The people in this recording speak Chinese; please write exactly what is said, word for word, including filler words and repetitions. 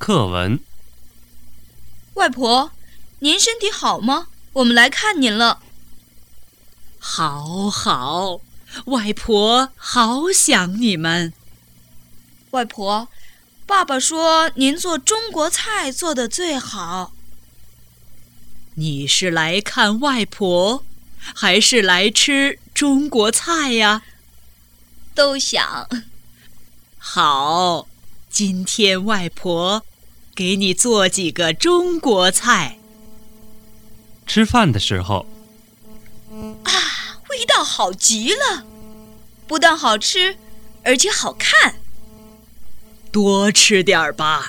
课文。 外婆，您身体好吗？我们来看您了。 好好，外婆好想你们。 外婆，爸爸说您做中国菜做得最好。 你是来看外婆，还是来吃中国菜呀？ 都想。 好，今天外婆给你做几个中国菜。 吃饭的时候， 啊，味道好极了，不但好吃，而且好看。 多吃点儿吧。